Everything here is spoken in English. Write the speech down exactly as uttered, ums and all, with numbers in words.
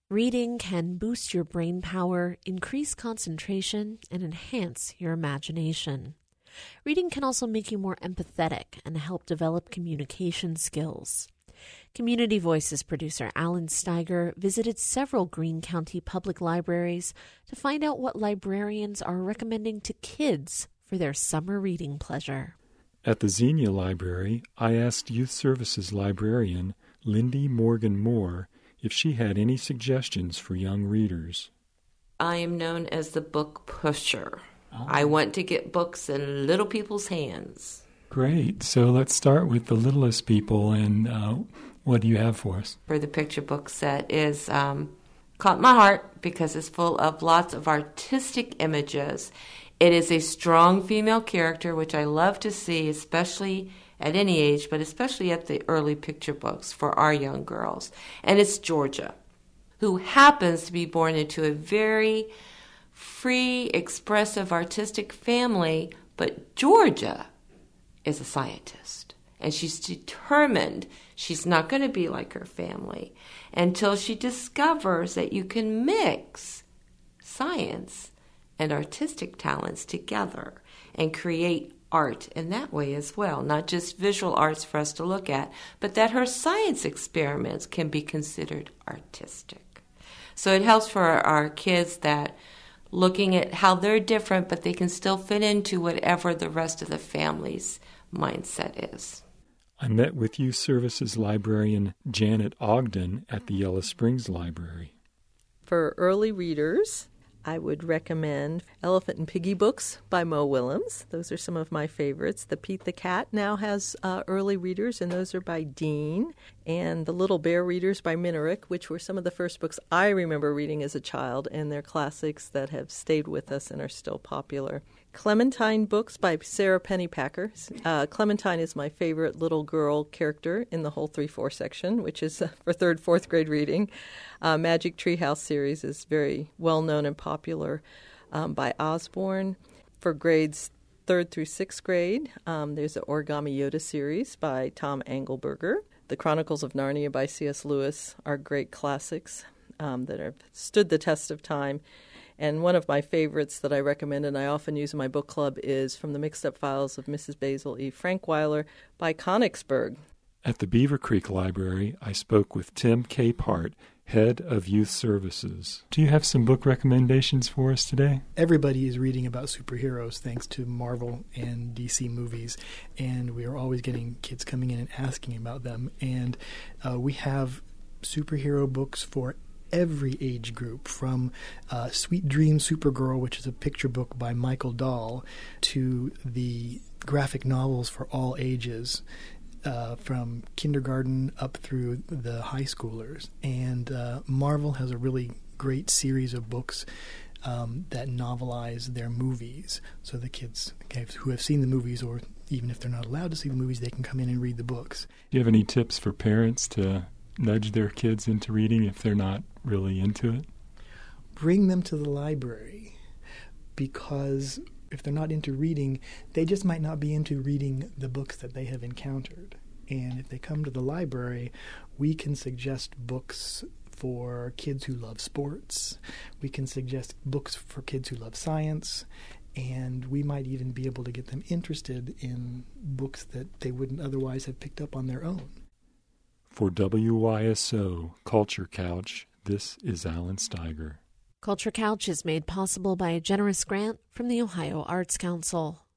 Reading can boost your brain power, increase concentration, and enhance your imagination. Reading can also make you more empathetic and help develop communication skills. Community Voices producer Alan Steiger visited several Greene County public libraries to find out what librarians are recommending to kids for their summer reading pleasure. At the Xenia Library, I asked Youth Services librarian Lindy Morgan Moore if she had any suggestions for young readers. I am known as the book pusher. Oh. I want to get books in little people's hands. Great. So let's start with the littlest people, and uh, what do you have for us? For the picture book set is um, caught my heart because it's full of lots of artistic images. It is a strong female character, which I love to see, especially at any age, but especially at the early picture books for our young girls. And it's Georgia, who happens to be born into a very free, expressive, artistic family, but Georgia is a scientist. And she's determined she's not going to be like her family until she discovers that you can mix science and artistic talents together and create art in that way as well, not just visual arts for us to look at, but that her science experiments can be considered artistic. So it helps for our kids that looking at how they're different, but they can still fit into whatever the rest of the family's mindset is. I met with Youth Services librarian Janet Ogden at the Yellow Springs Library. For early readers, I would recommend Elephant and Piggy books by Mo Willems. Those are some of my favorites. The Pete the Cat now has uh, early readers, and those are by Dean. And The Little Bear Readers by Minarick, which were some of the first books I remember reading as a child, and they're classics that have stayed with us and are still popular. Clementine books by Sarah Pennypacker. Uh, Clementine is my favorite little girl character in the whole three four section, which is uh, for third, fourth grade reading. Uh, Magic Treehouse series is very well known and popular um, by Osborne. For grades third through sixth grade, um, there's the Origami Yoda series by Tom Engelberger. The Chronicles of Narnia by C S Lewis are great classics um, that have stood the test of time. And one of my favorites that I recommend and I often use in my book club is From the Mixed Up Files of Missus Basil E. Frankweiler by Konigsberg. At the Beaver Creek Library, I spoke with Tim Capehart, head of Youth Services. Do you have some book recommendations for us today? Everybody is reading about superheroes thanks to Marvel and D C movies, and we are always getting kids coming in and asking about them. And uh, we have superhero books for every age group, from uh, Sweet Dream Supergirl, which is a picture book by Michael Dahl, to the graphic novels for all ages, uh, from kindergarten up through the high schoolers. And uh, Marvel has a really great series of books um, that novelize their movies, so the kids who have seen the movies, or even if they're not allowed to see the movies, they can come in and read the books. Do you have any tips for parents to nudge their kids into reading if they're not really into it? Bring them to the library, because if they're not into reading, they just might not be into reading the books that they have encountered. And if they come to the library, we can suggest books for kids who love sports. We can suggest books for kids who love science. And we might even be able to get them interested in books that they wouldn't otherwise have picked up on their own. For W Y S O Culture Couch, this is Alan Steiger. Culture Couch is made possible by a generous grant from the Ohio Arts Council.